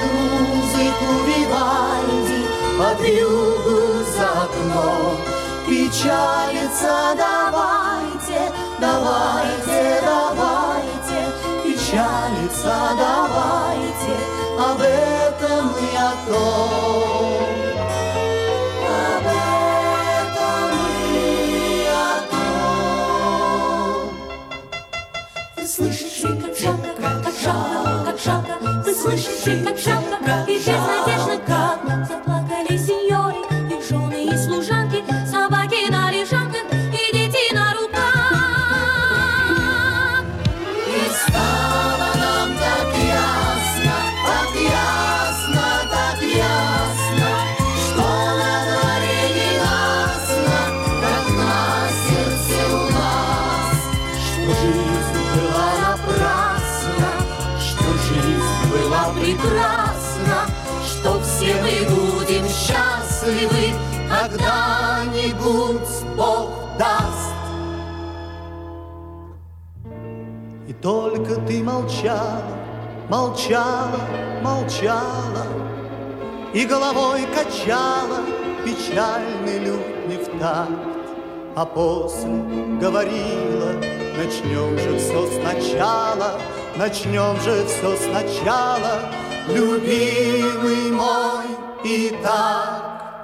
музыку Вивальди, под вьюгу за окном. Печалиться давайте, давайте, давайте, печалиться давайте, об этом и о том. Об этом и о том. Вы слышите, как жалко, как жалко, как жалко, вы слышите, как жалко, и безнадежно, как заплакали сеньоры, их жены и служанки, собаки на лежанках и дети на руках. И стало нам так ясно, так ясно, так ясно, что на дворе ненастно, как на сердце у нас, что жизнь была напрасна, что жизнь была прекрасна, что все мы будем счастливы, когда-нибудь Бог даст. И только ты молчала, молчала, молчала, и головой качала печальный лютни в такт, а после говорила: начнем же все сначала, начнем же все сначала, любимый мой, и так.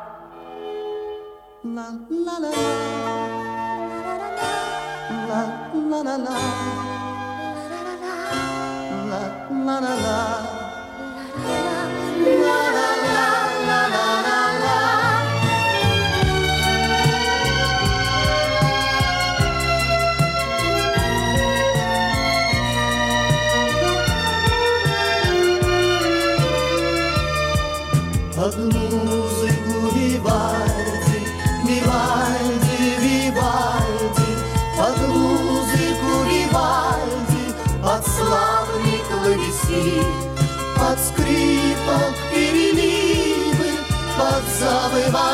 La la la la la la la la la la la la. Под музыку Вивальди, Вивальди, Вивальди, под музыку Вивальди, под славный клавесин, под скрипок переливы, под завывание